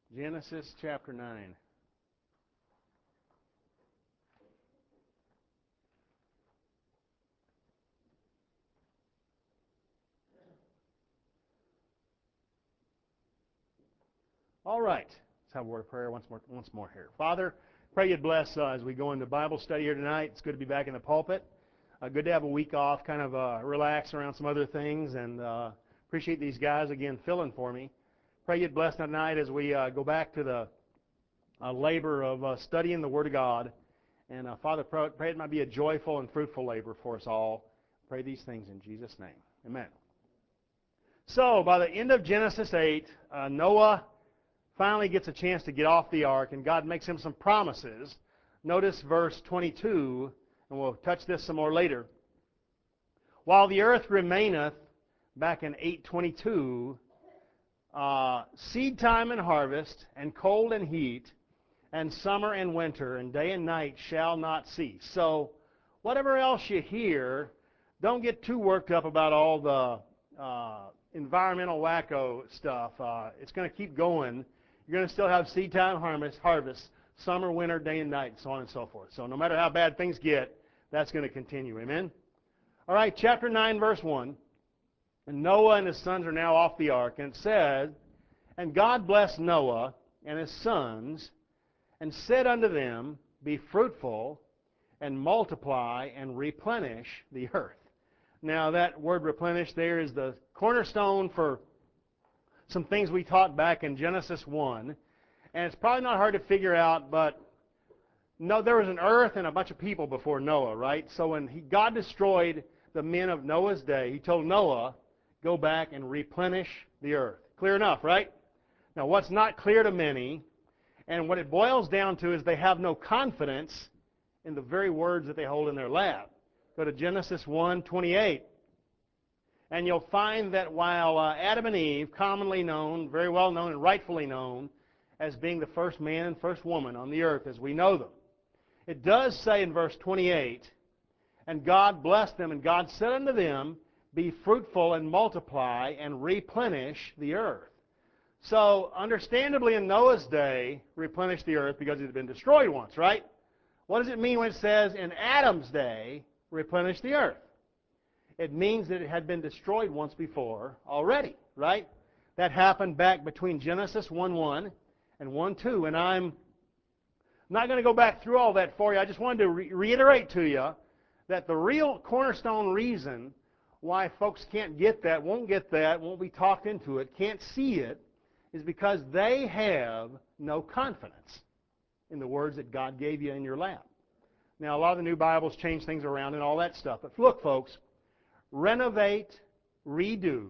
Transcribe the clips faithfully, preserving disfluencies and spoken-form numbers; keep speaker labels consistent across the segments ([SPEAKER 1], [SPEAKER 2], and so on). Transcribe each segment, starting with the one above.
[SPEAKER 1] Genesis chapter nine. All right. Let's have a word of prayer once more, once more here. Father, pray you'd bless uh, as we go into Bible study here tonight. It's good to be back in the pulpit. Uh, good to have a week off, kind of uh, relax around some other things, and uh, appreciate these guys again filling for me. Pray you'd bless tonight as we uh, go back to the uh, labor of uh, studying the Word of God. And uh, Father, pray it might be a joyful and fruitful labor for us all. Pray these things in Jesus' name. Amen. So, by the end of Genesis eight, uh, Noah finally gets a chance to get off the ark, and God makes him some promises. Notice verse twenty-two, and we'll touch this some more later. While the earth remaineth, back in eight twenty-two, uh, seed time and harvest, and cold and heat, and summer and winter, and day and night shall not cease. So, whatever else you hear, don't get too worked up about all the uh, environmental wacko stuff. Uh, it's going to keep going. You're going to still have seed time, harvest, harvest, summer, winter, day and night, so on and so forth. So no matter how bad things get, that's going to continue. Amen? All right, chapter nine, verse one. And Noah and his sons are now off the ark. And it says, And God blessed Noah and his sons, and said unto them, Be fruitful, and multiply, and replenish the earth. Now that word replenish there is the cornerstone for some things we taught back in Genesis one. And it's probably not hard to figure out, but no, there was an earth and a bunch of people before Noah, right? So when he, God destroyed the men of Noah's day, he told Noah, go back and replenish the earth. Clear enough, right? Now what's not clear to many, and what it boils down to, is they have no confidence in the very words that they hold in their lap. Go to Genesis one twenty-eight. And you'll find that while uh, Adam and Eve, commonly known, very well known and rightfully known, as being the first man and first woman on the earth as we know them, it does say in verse twenty-eight, And God blessed them, and God said unto them, Be fruitful and multiply, and replenish the earth. So, understandably in Noah's day, replenish the earth because it had been destroyed once, right? What does it mean when it says in Adam's day, replenish the earth? It means that it had been destroyed once before already, right? That happened back between Genesis one one and one two. And I'm not going to go back through all that for you. I just wanted to re- reiterate to you that the real cornerstone reason why folks can't get that, won't get that, won't be talked into it, can't see it, is because they have no confidence in the words that God gave you in your lap. Now, a lot of the new Bibles change things around and all that stuff. But look, folks, renovate, redo,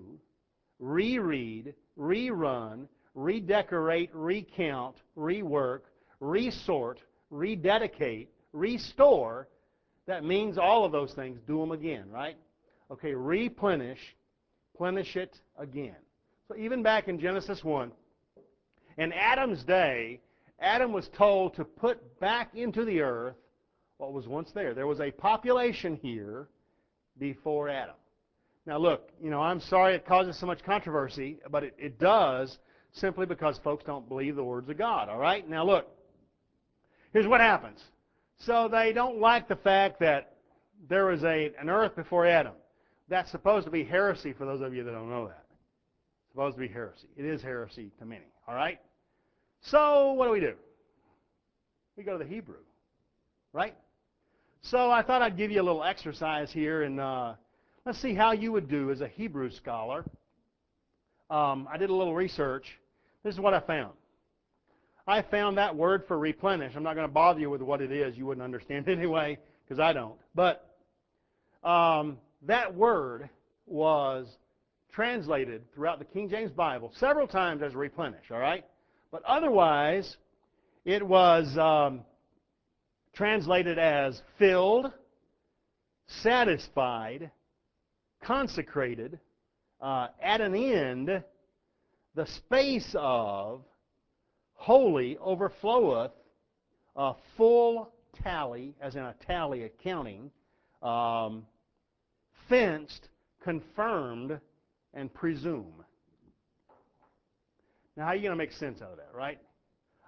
[SPEAKER 1] reread, rerun, redecorate, recount, rework, resort, rededicate, restore. That means all of those things. Do them again, right? Okay, replenish, plenish it again. So even back in Genesis one, in Adam's day, Adam was told to put back into the earth what was once there. There was a population here before Adam. Now look, you know, I'm sorry it causes so much controversy, but it, it does simply because folks don't believe the words of God, all right? Now look, here's what happens. So they don't like the fact that there was a, an earth before Adam. That's supposed to be heresy for those of you that don't know that. It's supposed to be heresy. It is heresy to many, all right? So what do we do? We go to the Hebrew, right? So I thought I'd give you a little exercise here, and uh, let's see how you would do as a Hebrew scholar. Um, I did a little research. This is what I found. I found that word for replenish. I'm not going to bother you with what it is. You wouldn't understand anyway, because I don't. But um, that word was translated throughout the King James Bible several times as replenish, all right? But otherwise, it was um, translated as filled, satisfied, consecrated, uh, at an end, the space of, wholly overfloweth, a full tally, as in a tally accounting, um, fenced, confirmed, and presume. Now, how are you going to make sense out of that, right?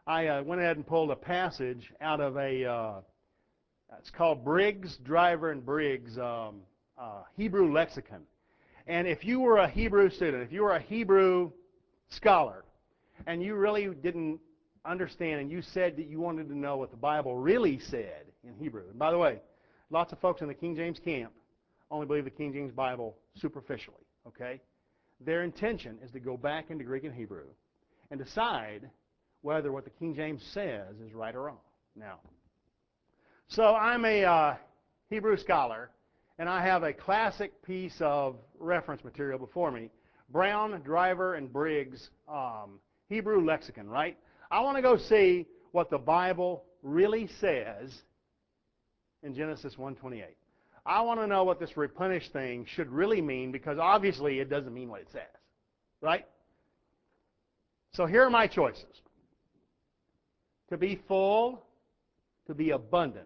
[SPEAKER 1] I uh, went ahead and pulled a passage out of a, uh, it's called Briggs, Driver and Briggs um, uh, Hebrew Lexicon. And if you were a Hebrew student, if you were a Hebrew scholar, and you really didn't understand, and you said that you wanted to know what the Bible really said in Hebrew. And by the way, lots of folks in the King James camp only believe the King James Bible superficially, okay? Their intention is to go back into Greek and Hebrew and decide whether what the King James says is right or wrong. Now, so I'm a uh, Hebrew scholar, and I have a classic piece of reference material before me, Brown, Driver, and Briggs um, Hebrew Lexicon, right? I want to go see what the Bible really says in Genesis one twenty-eight. I want to know what this replenish thing should really mean, because obviously it doesn't mean what it says, right? So here are my choices. To be full, to be abundant,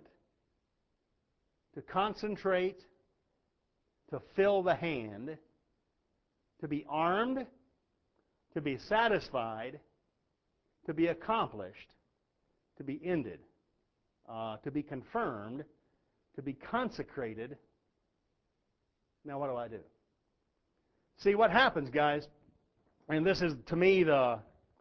[SPEAKER 1] to concentrate, to fill the hand, to be armed, to be satisfied, to be accomplished, to be ended, uh, to be confirmed, to be consecrated. Now what do I do? See, what happens, guys, and this is, to me, the,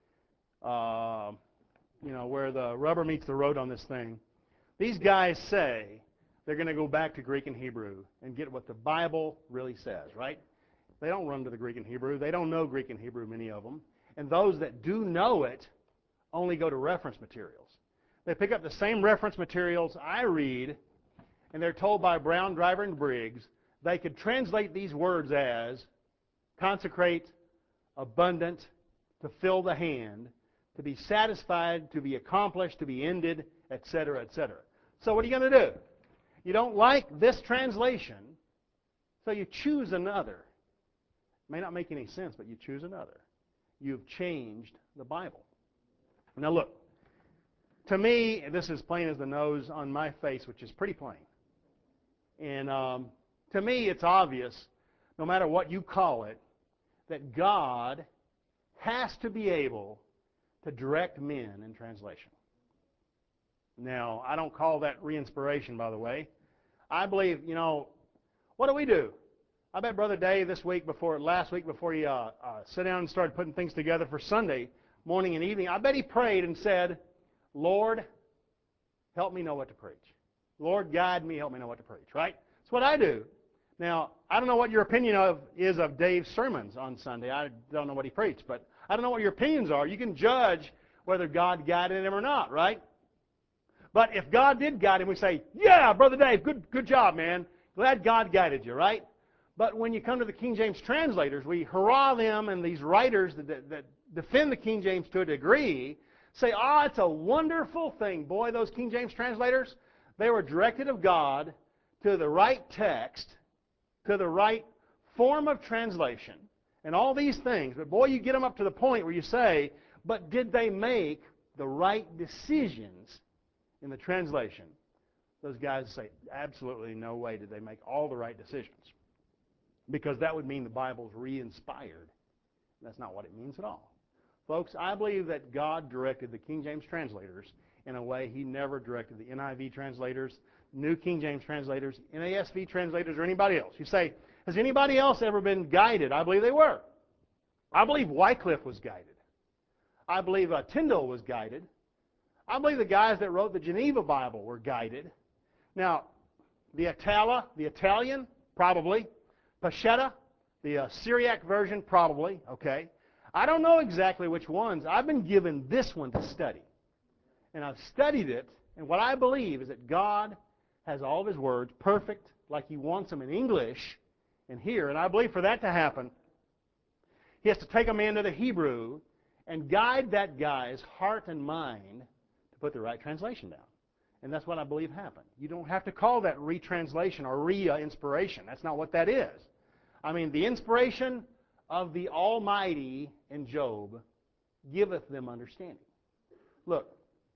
[SPEAKER 1] uh, you know, where the rubber meets the road on this thing. These guys say they're going to go back to Greek and Hebrew and get what the Bible really says, right? They don't run to the Greek and Hebrew. They don't know Greek and Hebrew, many of them. And those that do know it only go to reference materials. They pick up the same reference materials I read, and they're told by Brown, Driver, and Briggs they could translate these words as consecrate, abundant, to fill the hand, to be satisfied, to be accomplished, to be ended, et cetera, et cetera. So what are you going to do? You don't like this translation, so you choose another. It may not make any sense, but you choose another. You've changed the Bible. Now look, to me, this is plain as the nose on my face, which is pretty plain. And um, to me, it's obvious, no matter what you call it, that God has to be able to direct men in translation. Now, I don't call that re-inspiration, by the way. I believe, you know, what do we do? I bet Brother Dave this week before, last week before he uh, uh, sat down and started putting things together for Sunday morning and evening, I bet he prayed and said, Lord, help me know what to preach. Lord, guide me, help me know what to preach, right? That's what I do. Now, I don't know what your opinion of is of Dave's sermons on Sunday. I don't know what he preached, but I don't know what your opinions are. You can judge whether God guided him or not, right? But if God did guide him, we say, yeah, Brother Dave, good, good job, man. Glad God guided you, right? But when you come to the King James translators, we hurrah them, and these writers that, that, that defend the King James to a degree say, oh, it's a wonderful thing. Boy, those King James translators, they were directed of God to the right text, to the right form of translation, and all these things. But boy, you get them up to the point where you say, but did they make the right decisions in the translation? Those guys say, absolutely no way did they make all the right decisions. Because that would mean the Bible's re-inspired. That's not what it means at all. Folks, I believe that God directed the King James translators in a way he never directed the N I V translators, New King James translators, N A S B translators, or anybody else. You say, has anybody else ever been guided? I believe they were. I believe Wycliffe was guided. I believe uh, Tyndale was guided. I believe the guys that wrote the Geneva Bible were guided. Now, the Itala, the Italian, probably. Peshitta, the uh, Syriac version, probably. Okay. I don't know exactly which ones. I've been given this one to study. And I've studied it, and what I believe is that God has all of his words perfect, like he wants them in English and here. And I believe for that to happen, he has to take a man to the Hebrew and guide that guy's heart and mind to put the right translation down. And that's what I believe happened. You don't have to call that retranslation or re-inspiration. That's not what that is. I mean, the inspiration of the Almighty in Job giveth them understanding. Look,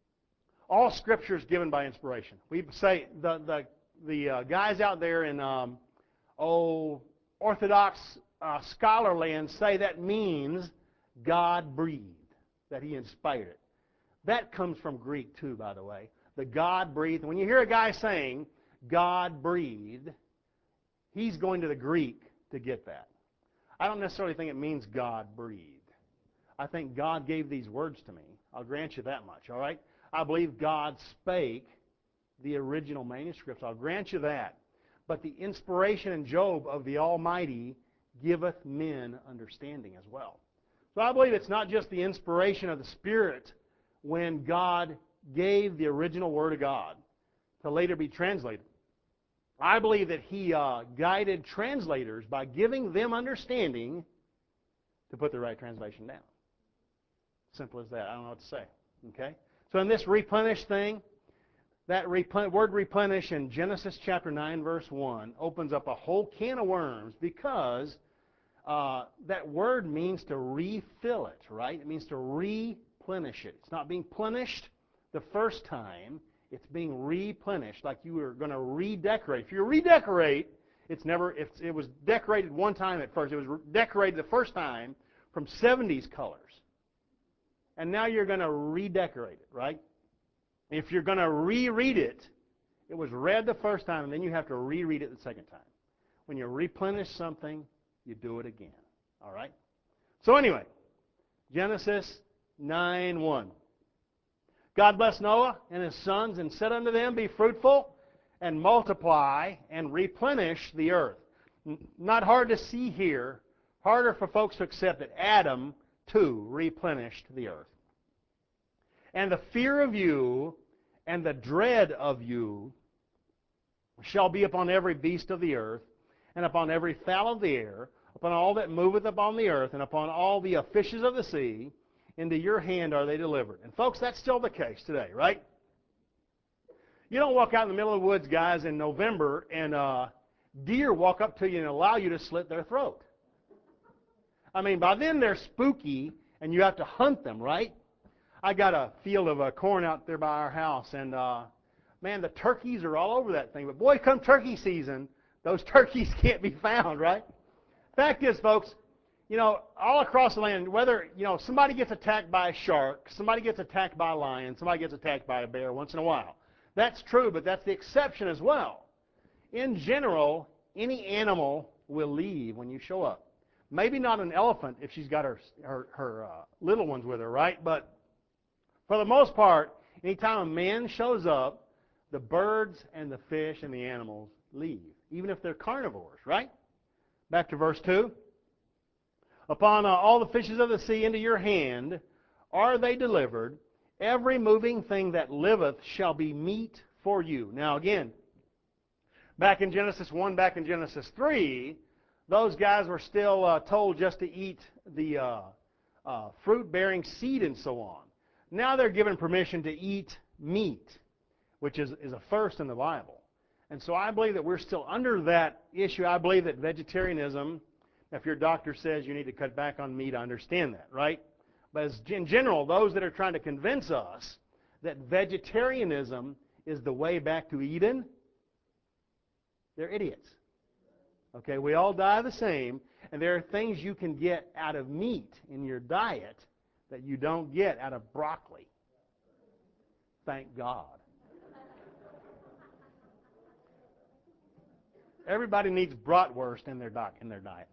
[SPEAKER 1] all Scripture is given by inspiration. We say the the the uh, guys out there in um, oh Orthodox uh, scholarland say that means God breathed, that he inspired it. That comes from Greek too, by the way. The God breathed. When you hear a guy saying God breathed, he's going to the Greek to get that. I don't necessarily think it means God breathed. I think God gave these words to me. I'll grant you that much, all right? I believe God spake the original manuscripts. I'll grant you that. But the inspiration in Job of the Almighty giveth men understanding as well. So I believe it's not just the inspiration of the Spirit when God gave the original Word of God to later be translated. I believe that He uh, guided translators by giving them understanding to put the right translation down. Simple as that. I don't know what to say. Okay? So in this replenish thing, that replen- word replenish in Genesis chapter nine, verse one, opens up a whole can of worms because uh, that word means to refill it, right? It means to replenish it. It's not being plenished the first time. It's being replenished, like you were going to redecorate. If you redecorate, it's never. If it was decorated one time at first, it was decorated the first time from seventies colors, and now you're going to redecorate it, right? If you're going to reread it, it was read the first time, and then you have to reread it the second time. When you replenish something, you do it again. All right? So anyway, Genesis nine one. God blessed Noah and his sons and said unto them, be fruitful and multiply and replenish the earth. Not hard to see here. Harder for folks to accept that Adam, too, replenished the earth. And the fear of you and the dread of you shall be upon every beast of the earth, and upon every fowl of the air, upon all that moveth upon the earth, and upon all the fishes of the sea. Into your hand are they delivered. And folks, that's still the case today, right? You don't walk out in the middle of the woods, guys, in November, and uh, deer walk up to you and allow you to slit their throat. I mean, by then they're spooky, and you have to hunt them, right? I got a field of uh, corn out there by our house, and uh, man, the turkeys are all over that thing. But boy, come turkey season, those turkeys can't be found, right? Fact is, folks, you know, all across the land, whether, you know, somebody gets attacked by a shark, somebody gets attacked by a lion, somebody gets attacked by a bear once in a while. That's true, but that's the exception as well. In general, any animal will leave when you show up. Maybe not an elephant if she's got her, her, her uh, little ones with her, right? But for the most part, anytime a man shows up, the birds and the fish and the animals leave, even if they're carnivores, right? Back to verse two. Upon uh, all the fishes of the sea into your hand are they delivered. Every moving thing that liveth shall be meat for you. Now again, back in Genesis one, back in Genesis three, those guys were still uh, told just to eat the uh, uh, fruit-bearing seed and so on. Now they're given permission to eat meat, which is, is a first in the Bible. And so I believe that we're still under that issue. I believe that vegetarianism, if your doctor says you need to cut back on meat, I understand that, right? But as in general, those that are trying to convince us that vegetarianism is the way back to Eden, they're idiots. Okay, we all die the same, and there are things you can get out of meat in your diet that you don't get out of broccoli. Thank God. Everybody needs bratwurst in their doc, in their diet.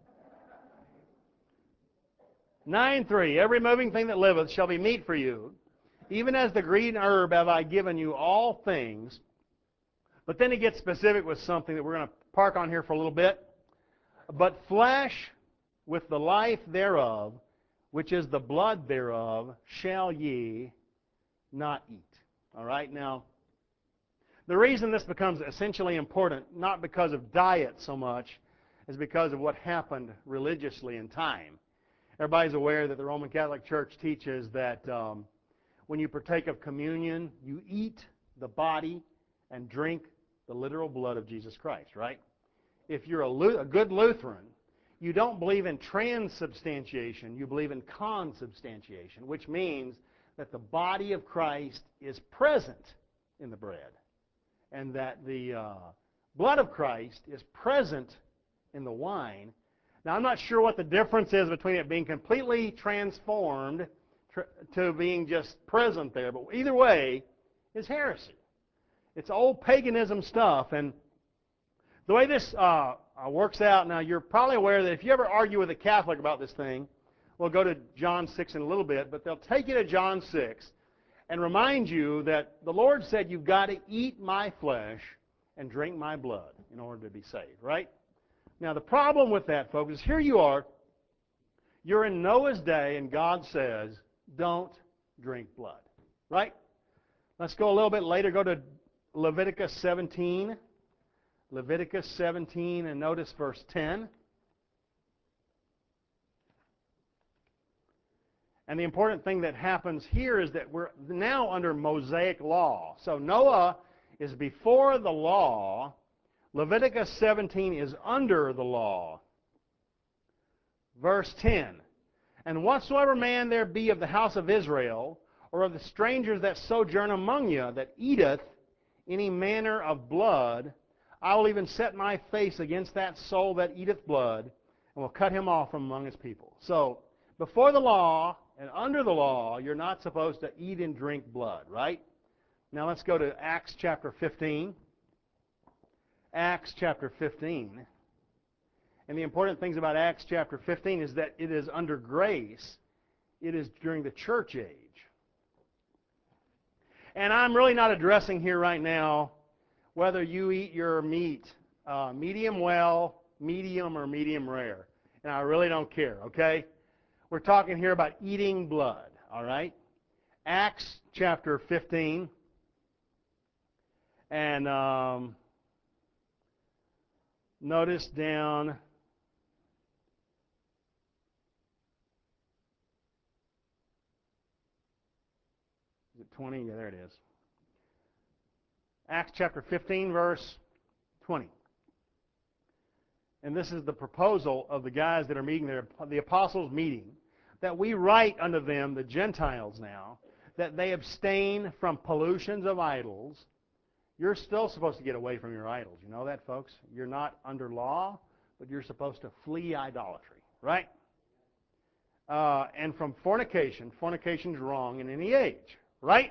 [SPEAKER 1] nine three. Every moving thing that liveth shall be meat for you. Even as the green herb have I given you all things. But then he gets specific with something that we're going to park on here for a little bit. But flesh with the life thereof, which is the blood thereof, shall ye not eat. All right? Now, the reason this becomes essentially important, not because of diet so much, is because of what happened religiously in time. Everybody's aware that the Roman Catholic Church teaches that um, when you partake of communion, you eat the body and drink the literal blood of Jesus Christ, right? If you're a, a good Lutheran, you don't believe in transubstantiation, you believe in consubstantiation, which means that the body of Christ is present in the bread, and that the uh, blood of Christ is present in the wine. Now, I'm not sure what the difference is between it being completely transformed, to being just present there. But either way, it's heresy. It's old paganism stuff. And the way this uh, uh, works out, now you're probably aware that if you ever argue with a Catholic about this thing, we'll go to John six in a little bit, but they'll take you to John six and remind you that the Lord said you've got to eat my flesh and drink my blood in order to be saved, right? Now the problem with that, folks, is here you are, you're in Noah's day, and God says, don't drink blood, right? Let's go a little bit later, go to Leviticus seventeen. Leviticus seventeen, and notice verse ten. And the important thing that happens here is that we're now under Mosaic law. So Noah is before the law. Leviticus seventeen is under the law. Verse ten. And whatsoever man there be of the house of Israel, or of the strangers that sojourn among you, that eateth any manner of blood, I will even set my face against that soul that eateth blood, and will cut him off from among his people. So, before the law and under the law, you're not supposed to eat and drink blood, right? Now let's go to Acts chapter fifteen. Acts chapter fifteen. And the important things about Acts chapter fifteen is that it is under grace. It is during the church age. And I'm really not addressing here right now whether you eat your meat uh, medium well, medium, or medium rare. And I really don't care, okay? We're talking here about eating blood, all right? Acts chapter fifteen. And um, notice down... Is it twenty? Yeah, there it is. Acts chapter fifteen, verse twenty. And this is the proposal of the guys that are meeting there, the apostles meeting, that we write unto them, the Gentiles now, that they abstain from pollutions of idols. You're still supposed to get away from your idols. You know that, folks? You're not under law, but you're supposed to flee idolatry, right? Uh, and from fornication. Fornication's wrong in any age, right?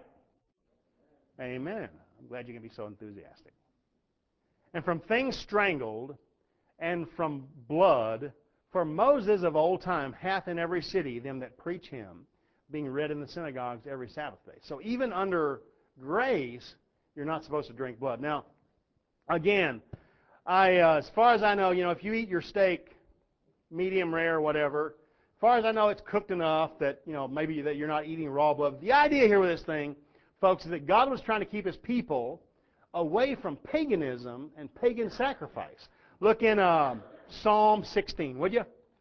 [SPEAKER 1] Amen. I'm glad you can be so enthusiastic. And from things strangled, and from blood, for Moses of old time hath in every city them that preach him, being read in the synagogues every Sabbath day. So even under grace, you're not supposed to drink blood. Now, again, I, uh, as far as I know, you know, if you eat your steak medium rare or whatever, as far as I know, it's cooked enough that, you know, maybe that you're not eating raw blood. The idea here with this thing, folks, is that God was trying to keep his people away from paganism and pagan sacrifice. Look in uh, Psalm sixteen, would you?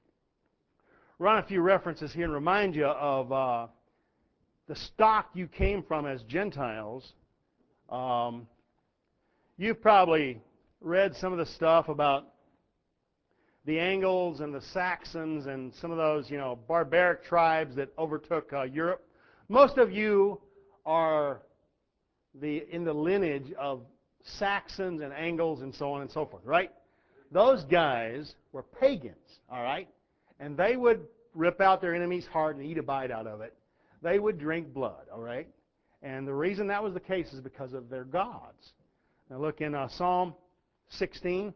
[SPEAKER 1] Run a few references here and remind you of uh, the stock you came from as Gentiles. Um, you've probably read some of the stuff about the Angles and the Saxons and some of those, you know, barbaric tribes that overtook uh, Europe. Most of you are the in the lineage of Saxons and Angles and so on and so forth, right? Those guys were pagans, all right? And they would rip out their enemy's heart and eat a bite out of it. They would drink blood, all right? And the reason that was the case is because of their gods. Now look in uh, Psalm sixteen.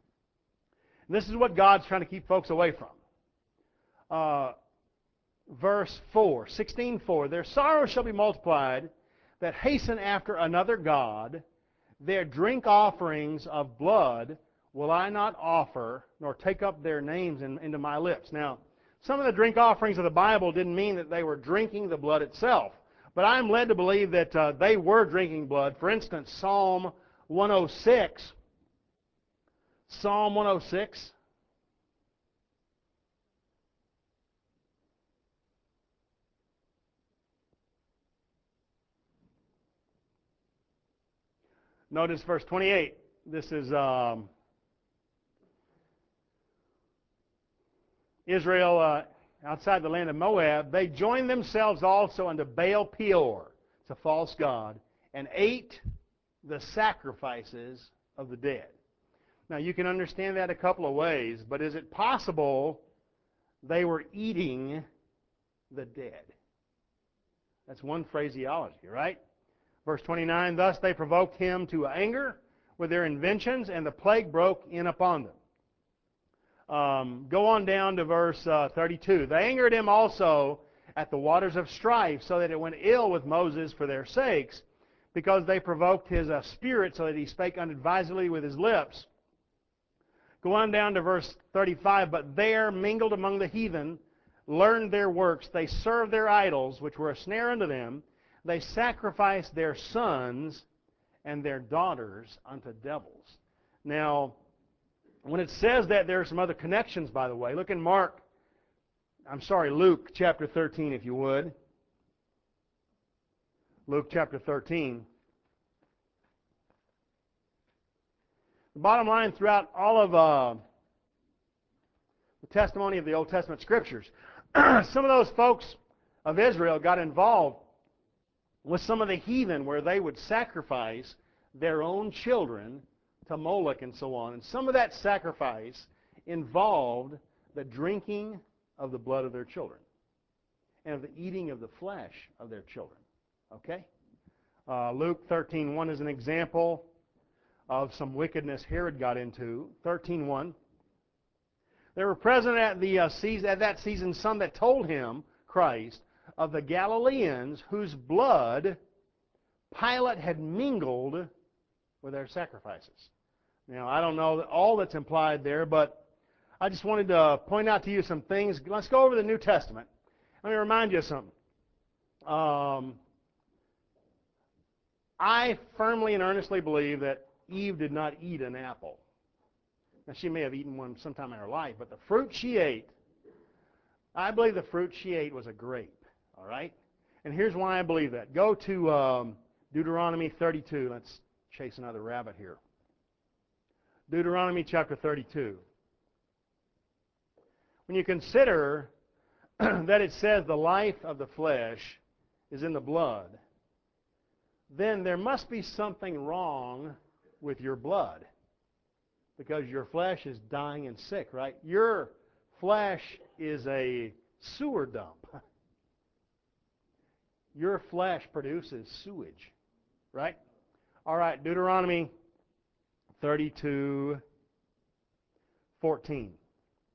[SPEAKER 1] And this is what God's trying to keep folks away from. Uh, verse four, sixteen four. Their sorrow shall be multiplied that hasten after another god. Their drink offerings of blood will I not offer, nor take up their names in, into my lips. Now, some of the drink offerings of the Bible didn't mean that they were drinking the blood itself. But I'm led to believe that uh, they were drinking blood. For instance, Psalm one oh six. Psalm one oh six. Notice verse twenty-eight. This is um, Israel uh, outside the land of Moab. They joined themselves also unto Baal Peor, it's a false god, and ate the sacrifices of the dead. Now you can understand that a couple of ways, but is it possible they were eating the dead? That's one phraseology, right? Verse twenty-nine, thus they provoked him to anger with their inventions, and the plague broke in upon them. Um, go on down to verse uh, thirty-two. They angered him also at the waters of strife, so that it went ill with Moses for their sakes, because they provoked his uh, spirit, so that he spake unadvisedly with his lips. Go on down to verse thirty-five. But there mingled among the heathen, learned their works. They served their idols, which were a snare unto them. They sacrificed their sons and their daughters unto devils. Now, when it says that, there are some other connections, by the way. Look in Mark, I'm sorry, Luke chapter thirteen, if you would. Luke chapter thirteen. The bottom line throughout all of uh, the testimony of the Old Testament Scriptures, some of those folks of Israel got involved with some of the heathen where they would sacrifice their own children to Moloch and so on. And some of that sacrifice involved the drinking of the blood of their children and of the eating of the flesh of their children. Okay? Uh, Luke thirteen one is an example of some wickedness Herod got into. thirteen one. There were present at, the, uh, season, at that season some that told him, Christ, of the Galileans whose blood Pilate had mingled with their sacrifices. Now, I don't know all that's implied there, but I just wanted to point out to you some things. Let's go over the New Testament. Let me remind you of something. Um, I firmly and earnestly believe that Eve did not eat an apple. Now, she may have eaten one sometime in her life, but the fruit she ate, I believe the fruit she ate was a grape. All right? And here's why I believe that. Go to um, Deuteronomy thirty-two. Let's chase another rabbit here. Deuteronomy chapter thirty-two. When you consider that it says the life of the flesh is in the blood, then there must be something wrong with your blood, because your flesh is dying and sick, right? Your flesh is a sewer dump. Your flesh produces sewage, right? All right, Deuteronomy thirty-two fourteen.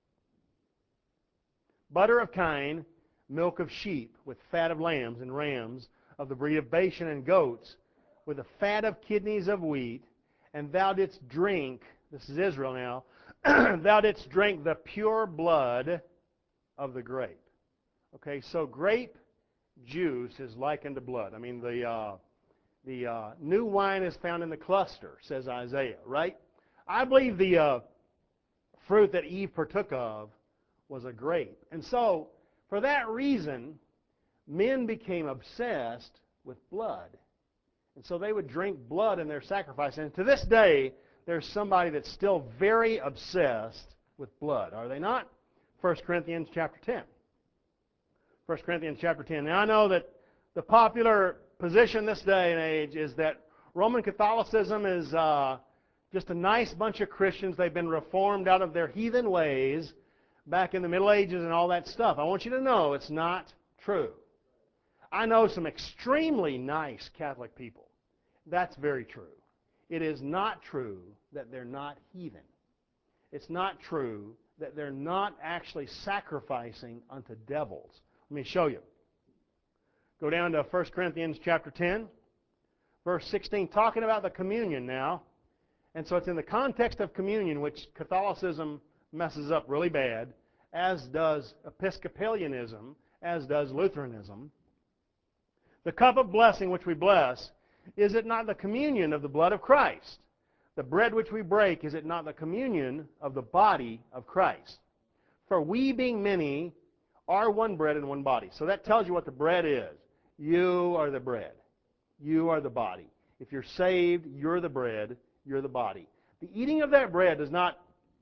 [SPEAKER 1] Butter of kine, milk of sheep, with fat of lambs and rams, of the breed of Bashan and goats, with the fat of kidneys of wheat, and thou didst drink, this is Israel now, thou didst drink the pure blood of the grape. Okay, so grape juice is likened to blood. I mean, the uh, the uh, new wine is found in the cluster, says Isaiah, right? I believe the uh, fruit that Eve partook of was a grape. And so, for that reason, men became obsessed with blood. And so they would drink blood in their sacrifice. And to this day, there's somebody that's still very obsessed with blood. Are they not? First Corinthians chapter ten. First Corinthians chapter ten. Now, I know that the popular position this day and age is that Roman Catholicism is uh, just a nice bunch of Christians. They've been reformed out of their heathen ways back in the Middle Ages and all that stuff. I want you to know it's not true. I know some extremely nice Catholic people. That's very true. It is not true that they're not heathen. It's not true that they're not actually sacrificing unto devils. Let me show you. Go down to First Corinthians chapter ten, verse sixteen, talking about the communion now. And so it's in the context of communion, which Catholicism messes up really bad, as does Episcopalianism, as does Lutheranism. The cup of blessing which we bless, is it not the communion of the blood of Christ? The bread which we break, is it not the communion of the body of Christ? For we, being many, are one bread and one body. So that tells you what the bread is. You are the bread. You are the body. If you're saved, you're the bread, you're the body. The eating of that bread does not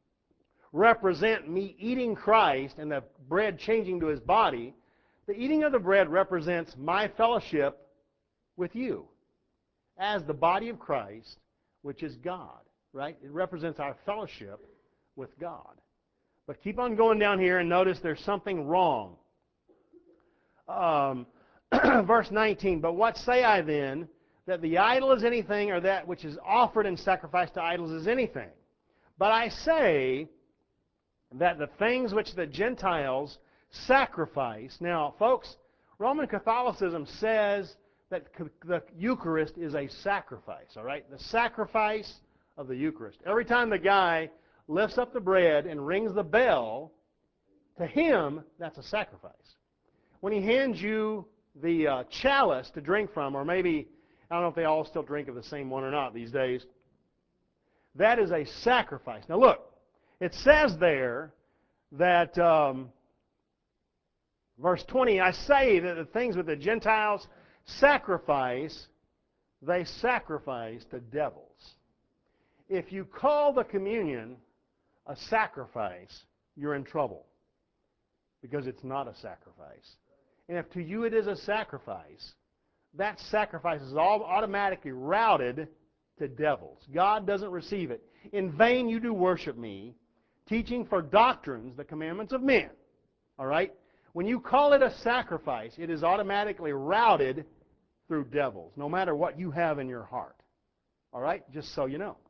[SPEAKER 1] represent me eating Christ and the bread changing to his body. The eating of the bread represents my fellowship with you as the body of Christ, which is God, right? It represents our fellowship with God. But keep on going down here and notice there's something wrong. Um, verse nineteen, but what say I then? That the idol is anything, or that which is offered in sacrifice to idols is anything. But I say that the things which the Gentiles sacrifice. Now, folks, Roman Catholicism says that the Eucharist is a sacrifice, all right? The sacrifice of the Eucharist. Every time the guy lifts up the bread and rings the bell, to him, that's a sacrifice. When he hands you the uh, chalice to drink from, or maybe, I don't know if they all still drink of the same one or not these days, that is a sacrifice. Now look, it says there that, um, verse twenty, I say that the things with the Gentiles sacrifice, they sacrifice to devils. If you call the communion a sacrifice, you're in trouble, because it's not a sacrifice. And if to you it is a sacrifice, that sacrifice is all automatically routed to devils. God doesn't receive it. In vain you do worship me, teaching for doctrines the commandments of men. All right? When you call it a sacrifice, it is automatically routed through devils, no matter what you have in your heart. All right? Just so you know.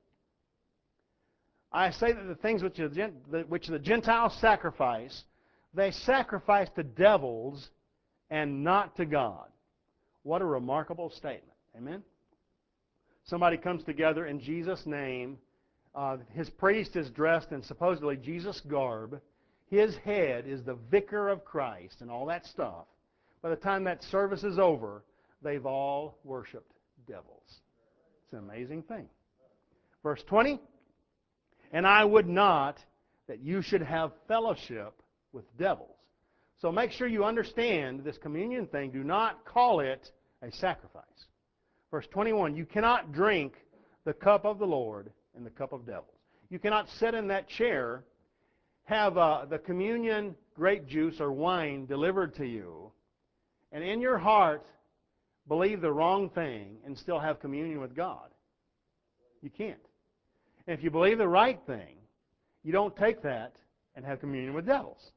[SPEAKER 1] I say that the things which the, which the Gentiles sacrifice, they sacrifice to devils and not to God. What a remarkable statement. Amen? Somebody comes together in Jesus' name. Uh, his priest is dressed in supposedly Jesus' garb. His head is the vicar of Christ and all that stuff. By the time that service is over, they've all worshipped devils. It's an amazing thing. Verse twenty, and I would not that you should have fellowship with devils. So make sure you understand this communion thing. Do not call it a sacrifice. Verse twenty-one, you cannot drink the cup of the Lord and the cup of devils. You cannot sit in that chair, have uh, the communion grape juice or wine delivered to you, and in your heart believe the wrong thing and still have communion with God. You can't. And if you believe the right thing, you don't take that and have communion with devils.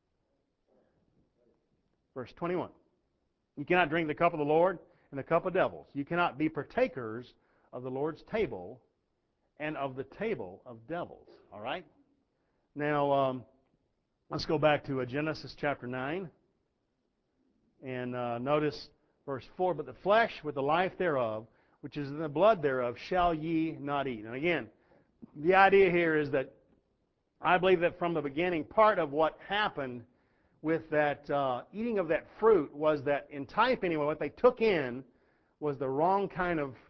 [SPEAKER 1] Verse twenty-one, you cannot drink the cup of the Lord and the cup of devils. You cannot be partakers of the Lord's table and of the table of devils. All right? Now, um, let's go back to uh, Genesis chapter nine. And uh, notice verse four, but the flesh with the life thereof, which is in the blood thereof, shall ye not eat. And again, the idea here is that I believe that from the beginning, part of what happened with that uh, eating of that fruit was that, in type anyway, what they took in was the wrong kind of,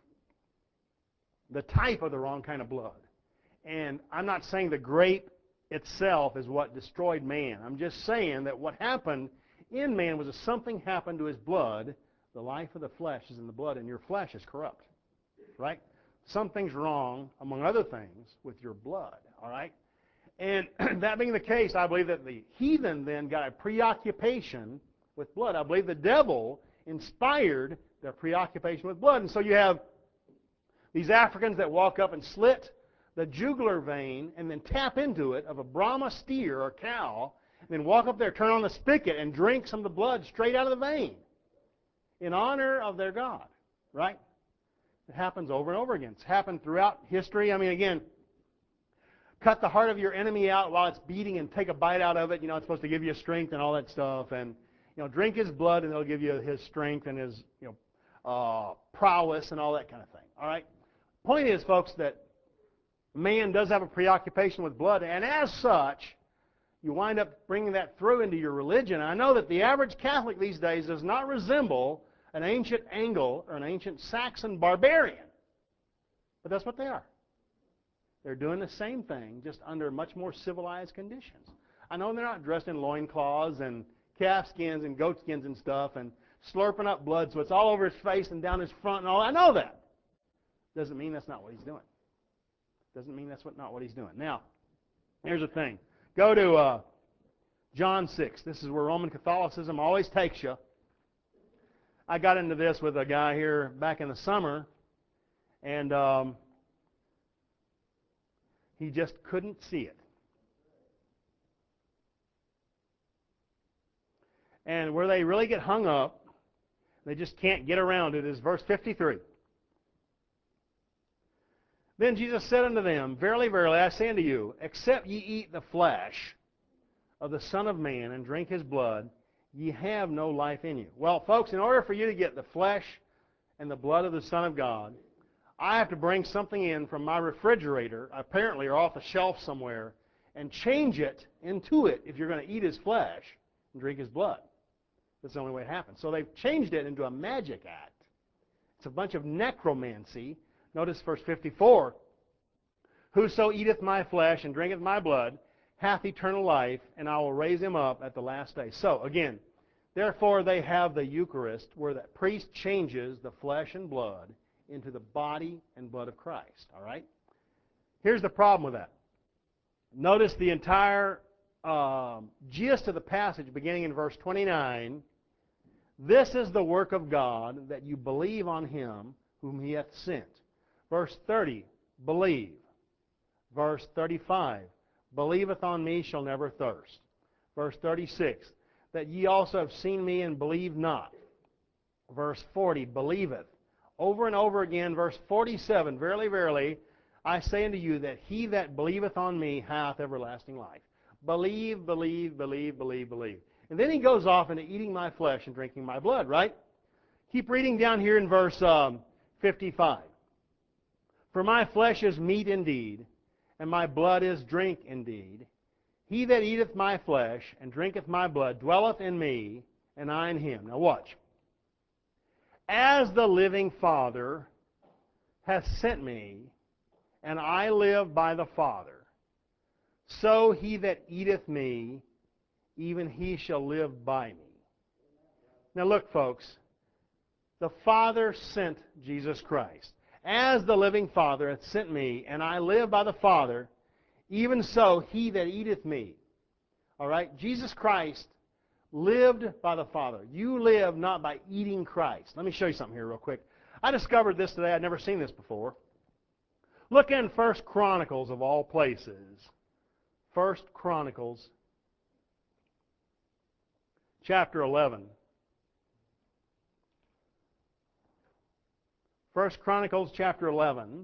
[SPEAKER 1] the type of the wrong kind of blood. And I'm not saying the grape itself is what destroyed man. I'm just saying that what happened in man was that something happened to his blood. The life of the flesh is in the blood, and your flesh is corrupt. Right? Something's wrong, among other things, with your blood. All right? And that being the case, I believe that the heathen then got a preoccupation with blood. I believe the devil inspired their preoccupation with blood. And so you have these Africans that walk up and slit the jugular vein and then tap into it of a Brahma steer or cow, and then walk up there, turn on the spigot, and drink some of the blood straight out of the vein in honor of their God. Right? It happens over and over again. It's happened throughout history. I mean, again, cut the heart of your enemy out while it's beating and take a bite out of it. You know, it's supposed to give you strength and all that stuff. And, you know, drink his blood and it'll give you his strength and his, you know, uh, prowess and all that kind of thing. All right? Point is, folks, that man does have a preoccupation with blood. And as such, you wind up bringing that through into your religion. I know that the average Catholic these days does not resemble an ancient Anglo or an ancient Saxon barbarian. But that's what they are. They're doing the same thing, just under much more civilized conditions. I know they're not dressed in loincloths and calf skins and goat skins and stuff and slurping up blood so it's all over his face and down his front and all. I know that. Doesn't mean that's not what he's doing. Doesn't mean that's what, not what he's doing. Now, here's the thing. Go to uh, John six. This is where Roman Catholicism always takes you. I got into this with a guy here back in the summer, and um, he just couldn't see it. And where they really get hung up, They just can't get around it. Is verse fifty-three. Then Jesus said unto them, Verily, verily, I say unto you, except ye eat the flesh of the Son of Man and drink his blood, ye have no life in you. Well, folks, in order for you to get the flesh and the blood of the Son of God, I have to bring something in from my refrigerator, apparently, or off the shelf somewhere, and change it into it if you're going to eat his flesh and drink his blood. That's the only way it happens. So they've changed it into a magic act. It's a bunch of necromancy. Notice verse fifty-four. Whoso eateth my flesh and drinketh my blood hath eternal life, and I will raise him up at the last day. So, again, therefore they have the Eucharist, where the priest changes the flesh and blood into the body and blood of Christ. All right? Here's the problem with that. Notice the entire um, gist of the passage beginning in verse twenty-nine. This is the work of God, that you believe on him whom he hath sent. Verse thirty, believe. Verse thirty-five, believeth on me shall never thirst. Verse thirty-six, that ye also have seen me and believe not. Verse forty, believeth. Over and over again, verse forty-seven, verily, verily, I say unto you that he that believeth on me hath everlasting life. Believe, believe, believe, believe, believe. And then he goes off into eating my flesh and drinking my blood, right? Keep reading down here in verse um, fifty-five. For my flesh is meat indeed, and my blood is drink indeed. He that eateth my flesh and drinketh my blood dwelleth in me, and I in him. Now watch. As the living Father hath sent me, and I live by the Father, so he that eateth me, even he shall live by me. Now look, folks. The Father sent Jesus Christ. As the living Father hath sent me, and I live by the Father, even so he that eateth me. All right? Jesus Christ lived by the Father. You live not by eating Christ. Let me show you something here real quick. I discovered this today. I'd never seen this before. Look in First Chronicles of all places. First Chronicles, chapter eleven. First Chronicles chapter eleven.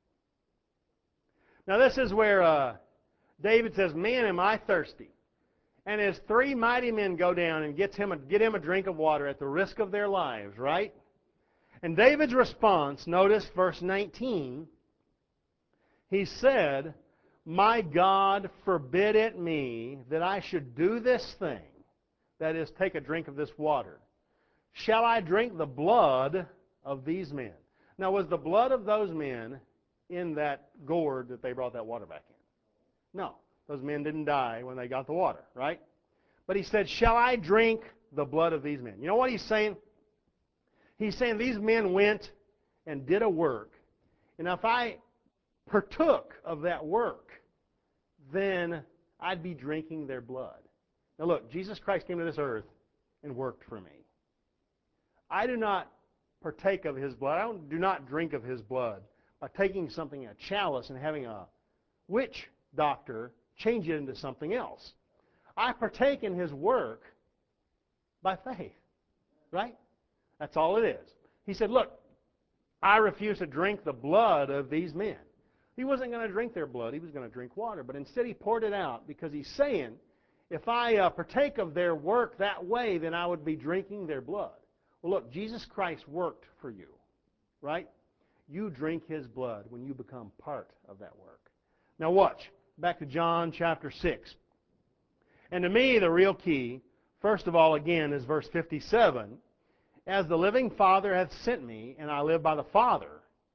[SPEAKER 1] Now this is where uh, David says, man, am I thirsty. And his three mighty men go down and gets him a, get him a drink of water at the risk of their lives, right? And David's response, notice verse nineteen, he said, my God forbid it me that I should do this thing, that is, take a drink of this water. Shall I drink the blood of these men? Now, was the blood of those men in that gourd that they brought that water back in? No. Those men didn't die when they got the water, right? But he said, shall I drink the blood of these men? You know what he's saying? He's saying these men went and did a work. And if I partook of that work, then I'd be drinking their blood. Now look, Jesus Christ came to this earth and worked for me. I do not partake of his blood. I don't, do not drink of his blood by taking something, a chalice, and having a witch doctor change it into something else. I partake in his work by faith, right? That's all it is. He said, look, I refuse to drink the blood of these men. He wasn't going to drink their blood. He was going to drink water. But instead he poured it out because he's saying, if I uh, partake of their work that way, then I would be drinking their blood. Well, look, Jesus Christ worked for you, right? You drink his blood when you become part of that work. Now watch. Back to John chapter six. And to me, the real key, first of all, again, is verse fifty-seven. As the living Father hath sent me, and I live by the Father,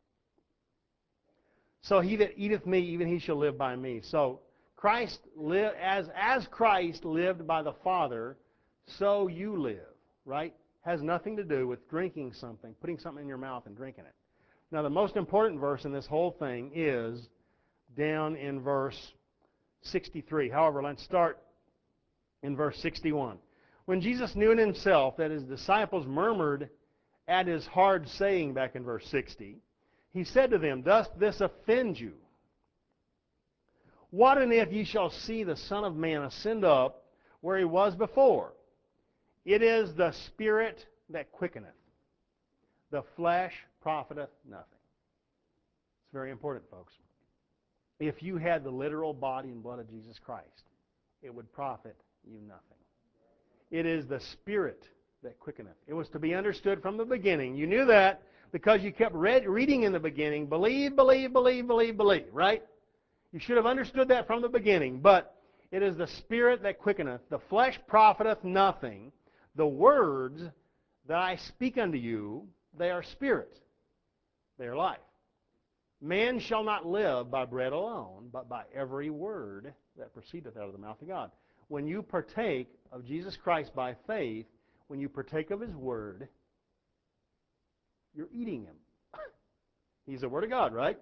[SPEAKER 1] so he that eateth me, even he shall live by me. So Christ li- as, as Christ lived by the Father, so you live, right? Has nothing to do with drinking something, putting something in your mouth and drinking it. Now, the most important verse in this whole thing is down in verse sixty-three. However, let's start in verse sixty-one. When Jesus knew in himself that his disciples murmured at his hard saying, back in verse sixty, he said to them, doth this offend you? What and if ye shall see the Son of Man ascend up where he was before? It is the Spirit that quickeneth. The flesh profiteth nothing. It's very important, folks. If you had the literal body and blood of Jesus Christ, it would profit you nothing. It is the Spirit that quickeneth. It was to be understood from the beginning. You knew that because you kept read, reading in the beginning, believe, believe, believe, believe, believe, right? You should have understood that from the beginning. But it is the Spirit that quickeneth. The flesh profiteth nothing. The words that I speak unto you, they are spirit. They are life. Man shall not live by bread alone, but by every word that proceedeth out of the mouth of God. When you partake of Jesus Christ by faith, when you partake of His Word, you're eating Him. He's the Word of God, right?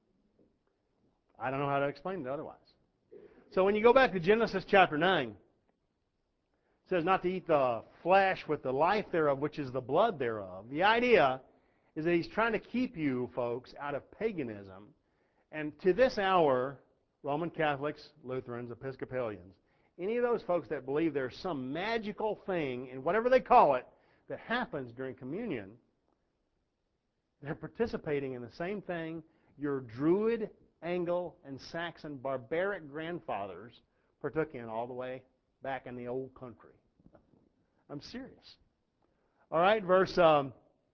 [SPEAKER 1] I don't know how to explain it otherwise. So when you go back to Genesis chapter nine, it says not to eat the flesh with the life thereof, which is the blood thereof. The idea is that He's trying to keep you, folks, out of paganism. And to this hour, Roman Catholics, Lutherans, Episcopalians, any of those folks that believe there's some magical thing, in whatever they call it, that happens during communion, they're participating in the same thing your Druid, Anglo, and Saxon barbaric grandfathers partook in all the way back in the old country. I'm serious. All right, verse um,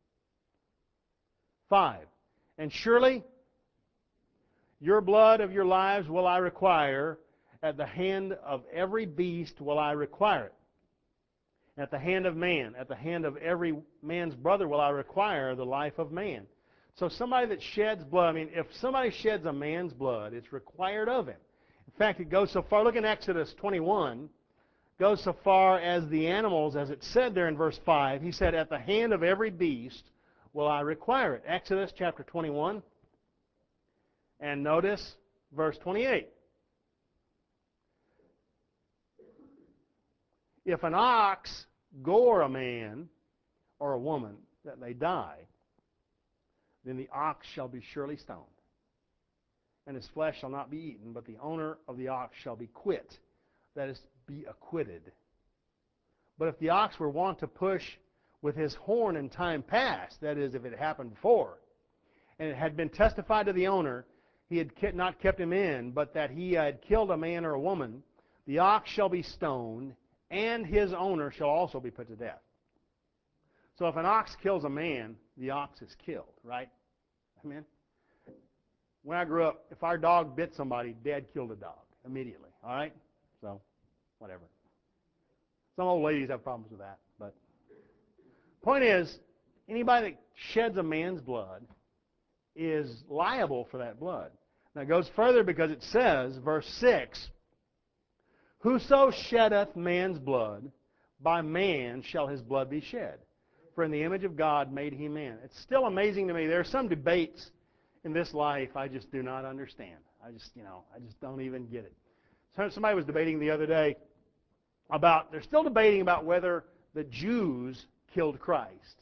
[SPEAKER 1] five. And surely your blood of your lives will I require, at the hand of every beast will I require it. At the hand of man, at the hand of every man's brother will I require the life of man. So somebody that sheds blood, I mean, if somebody sheds a man's blood, it's required of him. In fact, it goes so far, look in Exodus twenty-one, goes so far as the animals, as it said there in verse five, he said, at the hand of every beast will I require it. Exodus chapter twenty-one, and notice verse twenty-eight. If an ox gore a man or a woman that they die, then the ox shall be surely stoned, and his flesh shall not be eaten, but the owner of the ox shall be quit, that is, be acquitted. But if the ox were wont to push with his horn in time past, that is, if it happened before, and it had been testified to the owner, he had not kept him in, but that he had killed a man or a woman, the ox shall be stoned, and his owner shall also be put to death. So if an ox kills a man, the ox is killed, right? Amen? When I grew up, if our dog bit somebody, Dad killed a dog immediately, all right? So, whatever. Some old ladies have problems with that, but point is, anybody that sheds a man's blood is liable for that blood. Now it goes further because it says, verse six, whoso sheddeth man's blood, by man shall his blood be shed. For in the image of God made he man. It's still amazing to me. There are some debates in this life I just do not understand. I just, you know, I just don't even get it. So somebody was debating the other day about, they're still debating about whether the Jews killed Christ,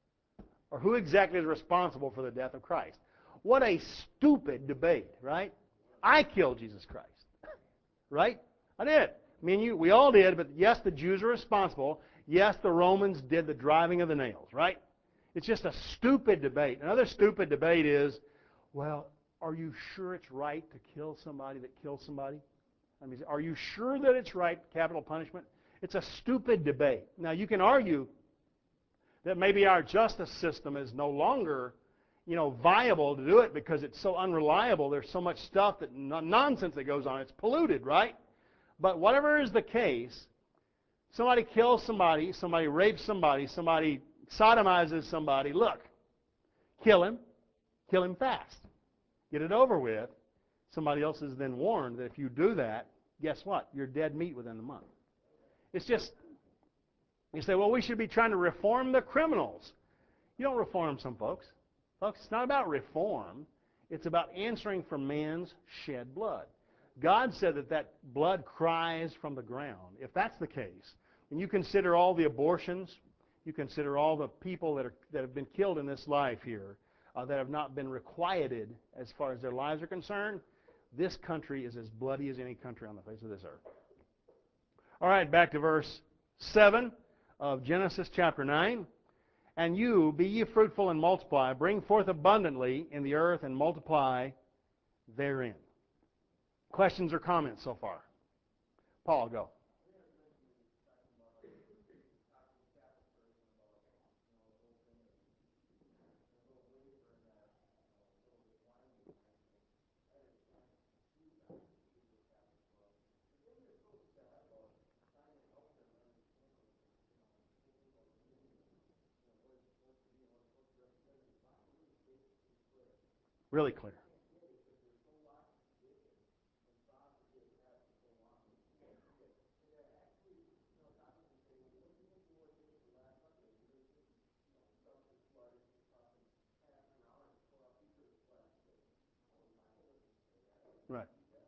[SPEAKER 1] or who exactly is responsible for the death of Christ. What a stupid debate, right? I killed Jesus Christ, right? I did. I mean, you, we all did, but yes, the Jews are responsible. Yes, the Romans did the driving of the nails, right? It's just a stupid debate. Another stupid debate is, well, are you sure it's right to kill somebody that kills somebody? I mean, are you sure that it's right, capital punishment? It's a stupid debate. Now, you can argue that maybe our justice system is no longer, you know, viable to do it because it's so unreliable. There's so much stuff, that nonsense that goes on. It's polluted, right? But whatever is the case, somebody kills somebody, somebody rapes somebody, somebody sodomizes somebody. Look, kill him. Kill him fast. Get it over with. Somebody else is then warned that if you do that, guess what? You're dead meat within a month. It's just, you say, well, we should be trying to reform the criminals. You don't reform some folks. Folks, it's not about reform. It's about answering for man's shed blood. God said that that blood cries from the ground. If that's the case, and you consider all the abortions, you consider all the people that, are, that have been killed in this life here, uh, that have not been requited as far as their lives are concerned, this country is as bloody as any country on the face of this earth. All right, back to verse seven of Genesis chapter nine. And you, be ye fruitful and multiply, bring forth abundantly in the earth and multiply therein. Questions or comments so far? Paul, go. Really clear. Right.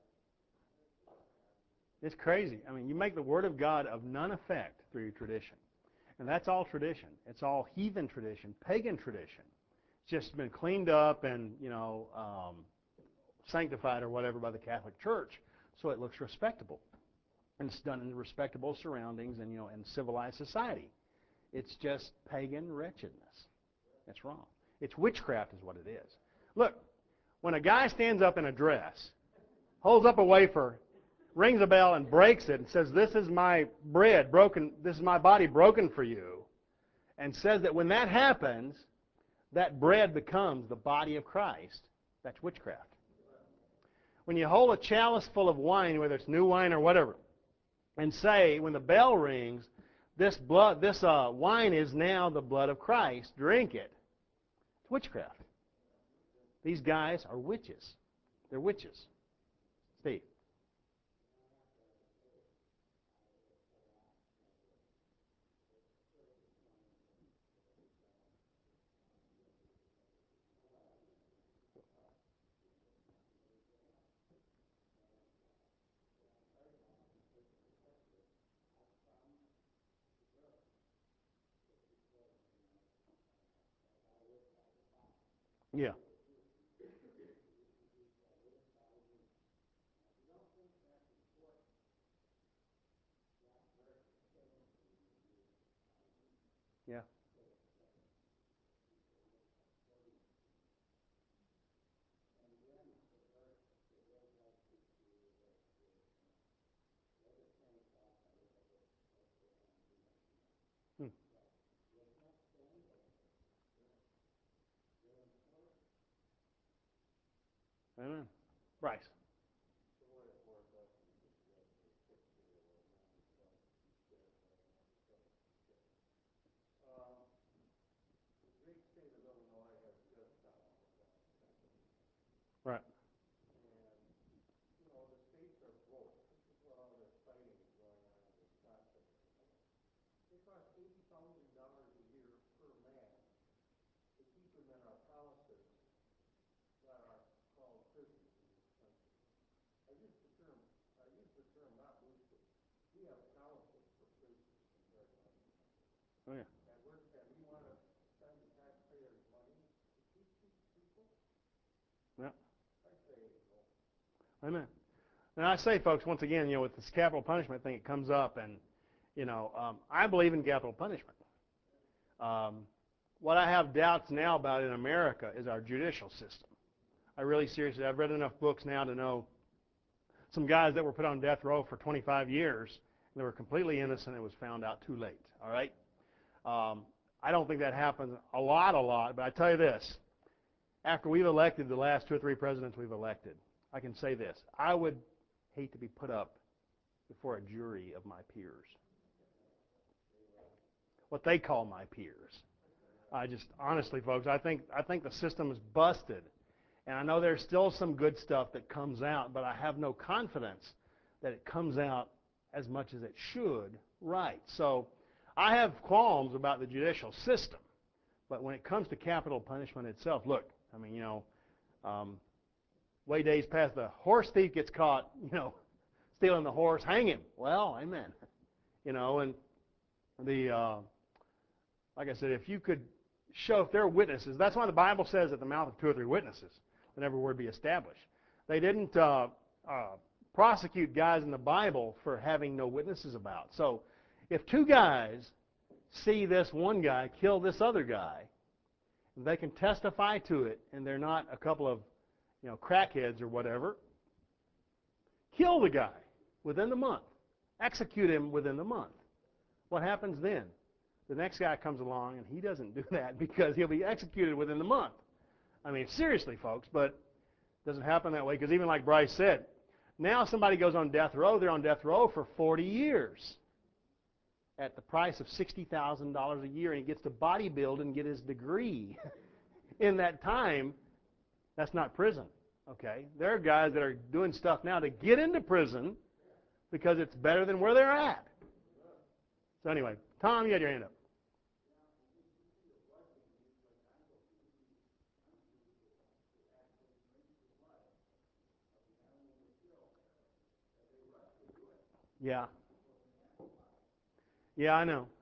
[SPEAKER 1] It's crazy. I mean, you make the Word of God of none effect through your tradition. And that's all tradition. It's all heathen tradition, pagan tradition. It's just been cleaned up and, you know, um, sanctified or whatever by the Catholic Church so it looks respectable. And it's done in respectable surroundings and, you know, in civilized society. It's just pagan wretchedness. That's wrong. It's witchcraft is what it is. Look, when a guy stands up in a dress, holds up a wafer, rings a bell and breaks it and says, this is my bread broken, this is my body broken for you, and says that when that happens, that bread becomes the body of Christ, that's witchcraft. When you hold a chalice full of wine, whether it's new wine or whatever, and say, when the bell rings, this blood, this uh, wine is now the blood of Christ, drink it. It's witchcraft. These guys are witches. They're witches. Steve. Yeah. Yeah. Hmm. Amen. Bryce. Right. Oh, yeah. Yeah. Amen. And I say, folks, once again, you know, with this capital punishment thing, it comes up, and, you know, um, I believe in capital punishment. Um, what I have doubts now about in America is our judicial system. I really seriously, I've read enough books now to know some guys that were put on death row for twenty-five years, and they were completely innocent. It was found out too late. All right. Um, I don't think that happens a lot, a lot. But I tell you this: after we've elected the last two or three presidents we've elected, I can say this: I would hate to be put up before a jury of my peers, what they call my peers. I just honestly, folks, I think I think the system is busted. And I know there's still some good stuff that comes out, but I have no confidence that it comes out as much as it should right. So I have qualms about the judicial system. But when it comes to capital punishment itself, look, I mean, you know, um, way days past, the horse thief gets caught, you know, stealing the horse, hang him. Well, amen. You know, and the, uh, like I said, if you could show if they're witnesses, that's why the Bible says at the mouth of two or three witnesses, let every word be established. They didn't uh, uh, prosecute guys in the Bible for having no witnesses about. So if two guys see this one guy kill this other guy, they can testify to it, and they're not a couple of, you know, crackheads or whatever, kill the guy within the month, execute him within the month. What happens then? The next guy comes along, and he doesn't do that because he'll be executed within the month. I mean, seriously, folks, but it doesn't happen that way, because even like Bryce said, now somebody goes on death row, they're on death row for forty years at the price of sixty thousand dollars a year, and he gets to bodybuild and get his degree. In that time, that's not prison, okay? There are guys that are doing stuff now to get into prison because it's better than where they're at. So anyway, Tom, you had your hand up. Yeah. Yeah, I know.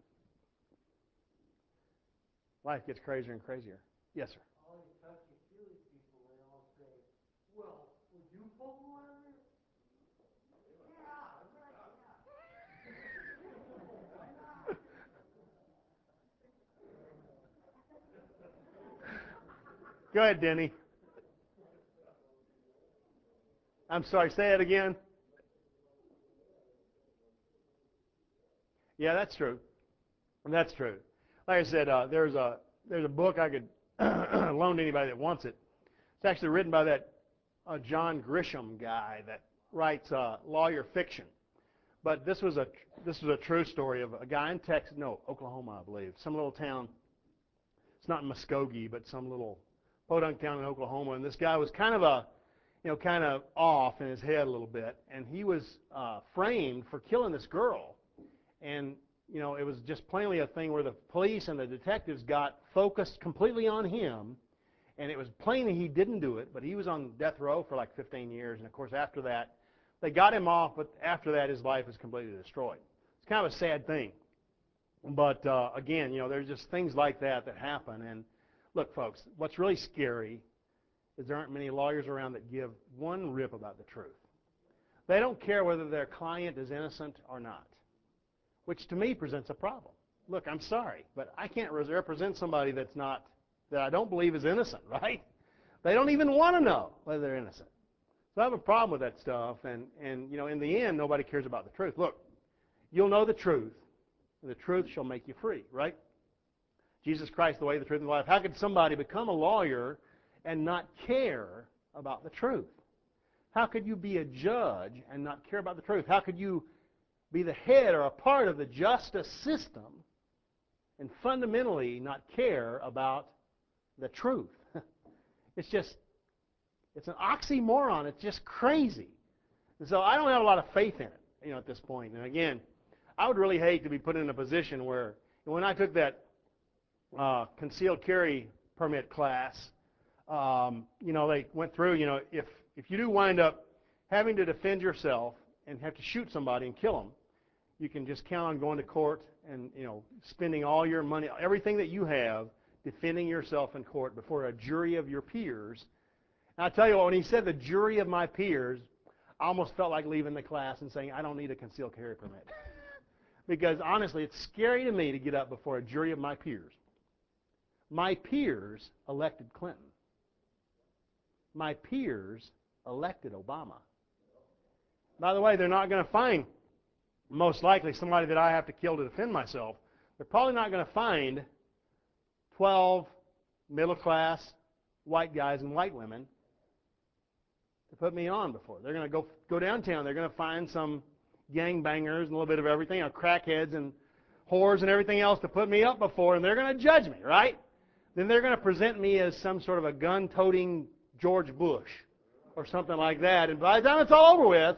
[SPEAKER 1] Life gets crazier and crazier. Yes, sir.
[SPEAKER 2] All these touchy-feely people, they all say, well, would you pull one of them? Yeah, right, yeah.
[SPEAKER 1] Go ahead, Denny. I'm sorry, say it again. Yeah, that's true. That's true. Like I said, uh, there's a there's a book I could loan to anybody that wants it. It's actually written by that uh, John Grisham guy that writes uh, lawyer fiction. But this was a this was a true story of a guy in Texas, no, Oklahoma, I believe, some little town. It's not Muskogee, but some little podunk town in Oklahoma. And this guy was kind of a, you know, kind of off in his head a little bit, and he was uh, framed for killing this girl. And you know, it was just plainly a thing where the police and the detectives got focused completely on him, and it was plain that he didn't do it, but he was on death row for like fifteen years, and of course after that, they got him off, but after that his life was completely destroyed. It's kind of a sad thing. But uh, again, you know, there's just things like that that happen, and look, folks, what's really scary is there aren't many lawyers around that give one rip about the truth. They don't care whether their client is innocent or not, which to me presents a problem. Look, I'm sorry, but I can't represent somebody that's not, that I don't believe is innocent, right? They don't even want to know whether they're innocent. So I have a problem with that stuff, and, and you know, in the end, nobody cares about the truth. Look, you'll know the truth, and the truth shall make you free, right? Jesus Christ, the way, the truth, and the life. How could somebody become a lawyer and not care about the truth? How could you be a judge and not care about the truth? How could you be the head or a part of the justice system and fundamentally not care about the truth? It's just, it's an oxymoron. It's just crazy. And so I don't have a lot of faith in it, you know, at this point. And again, I would really hate to be put in a position where, when I took that uh, concealed carry permit class, um, you know, they went through, you know, if, if you do wind up having to defend yourself and have to shoot somebody and kill them, you can just count on going to court and, you know, spending all your money, everything that you have, defending yourself in court before a jury of your peers. And I tell you what, when he said the jury of my peers, I almost felt like leaving the class and saying, I don't need a concealed carry permit. Because honestly, it's scary to me to get up before a jury of my peers. My peers elected Clinton. My peers elected Obama. By the way, they're not going to find, most likely, somebody that I have to kill to defend myself. They're probably not going to find twelve middle-class white guys and white women to put me on before. They're going to go go downtown. They're going to find some gangbangers and a little bit of everything, you know, crackheads and whores and everything else to put me up before, and they're going to judge me, right? Then they're going to present me as some sort of a gun-toting George Bush or something like that. And by the time it's all over with,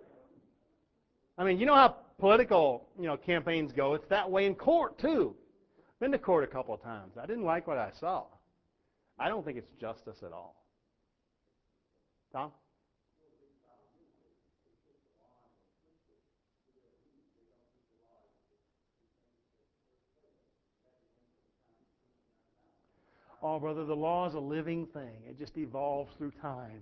[SPEAKER 1] I mean, you know how political, you know, campaigns go. It's that way in court, too. Been to court a couple of times. I didn't like what I saw. I don't think it's justice at all. Tom? Oh, brother, the law is a living thing. It just evolves through time.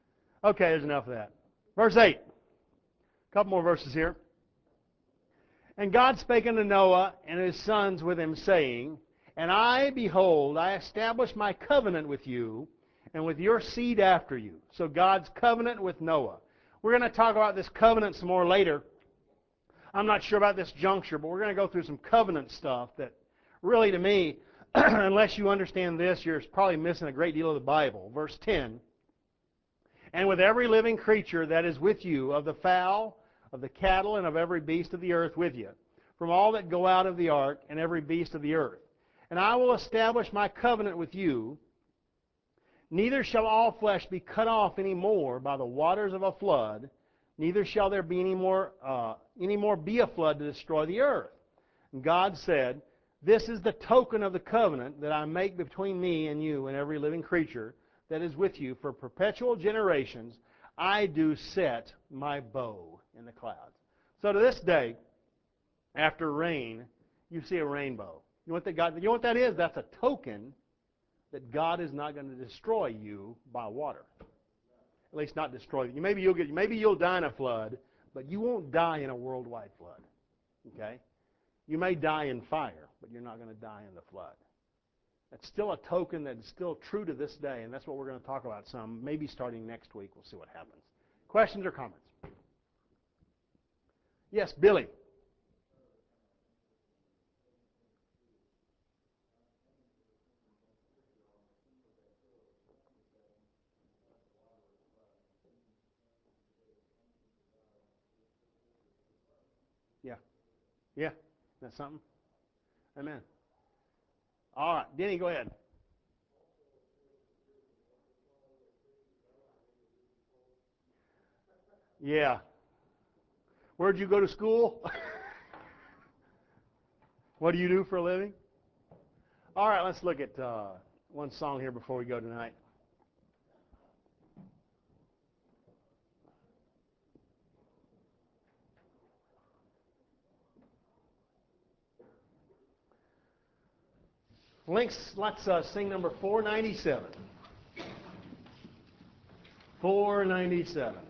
[SPEAKER 1] Okay, there's enough of that. Verse eight. A couple more verses here. And God spake unto Noah and his sons with him, saying, And I, behold, I establish my covenant with you, and with your seed after you. So God's covenant with Noah. We're going to talk about this covenant some more later. I'm not sure about this juncture, but we're going to go through some covenant stuff that really, to me, unless you understand this, you're probably missing a great deal of the Bible. Verse ten, And with every living creature that is with you, of the fowl, of the cattle, and of every beast of the earth with you, from all that go out of the ark, and every beast of the earth. And I will establish my covenant with you, neither shall all flesh be cut off any more by the waters of a flood, neither shall there be any more, uh, any more be a flood to destroy the earth. And God said, This is the token of the covenant that I make between me and you and every living creature that is with you for perpetual generations. I do set my bow in the clouds. So to this day, after rain, you see a rainbow. You know what that, God, you know what that is? That's a token that God is not going to destroy you by water. At least not destroy you. Maybe you'll get, maybe you'll die in a flood, but you won't die in a worldwide flood. Okay? You may die in fire, but you're not going to die in the flood. That's still a token that is still true to this day, and that's what we're going to talk about some, maybe starting next week. We'll see what happens. Questions or comments? Yes, Billy. Yeah. Yeah. That's something? Amen. All right. Denny, go ahead. Yeah. Where'd you go to school? What do you do for a living? All right, let's look at uh, one song here before we go tonight. Links, let's uh, sing number four ninety-seven. four ninety-seven.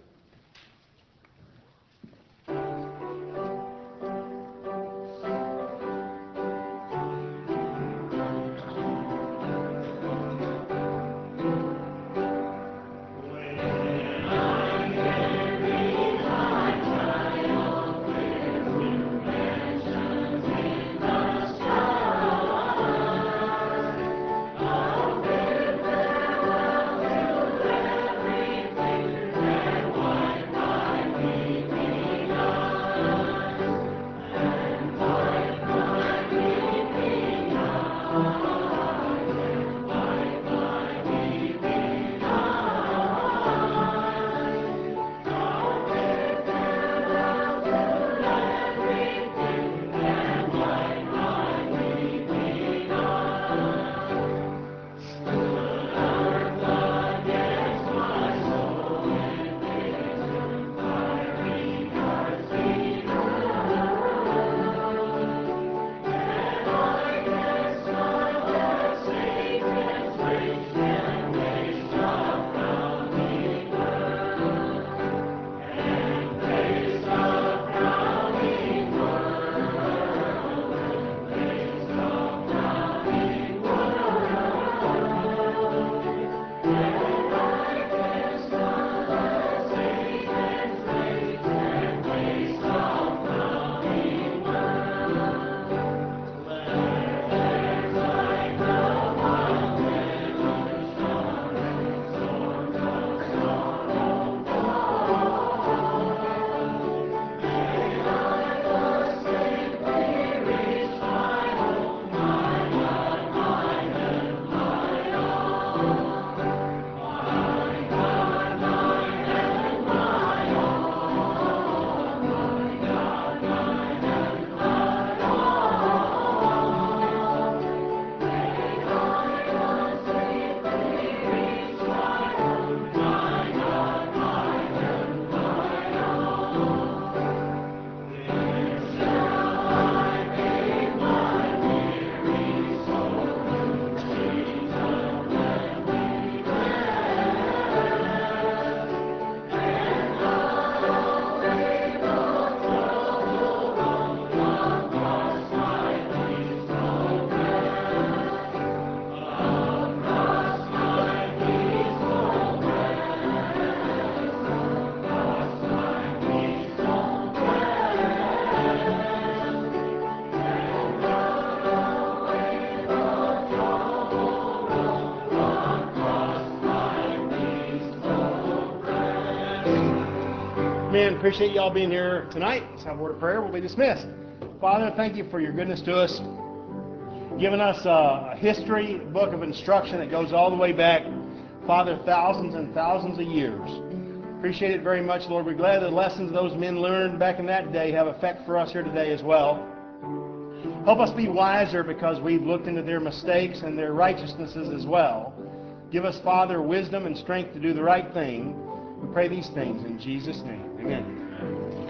[SPEAKER 1] appreciate you all being here tonight. Let's have a word of prayer. We'll be dismissed. Father, thank you for your goodness to us, giving us a history book of instruction that goes all the way back, Father, thousands and thousands of years. Appreciate it very much, Lord. We're glad the lessons those men learned back in that day have effect for us here today as well. Help us be wiser because we've looked into their mistakes and their righteousnesses as well. Give us, Father, wisdom and strength to do the right thing. We pray these things in Jesus' name. Amen.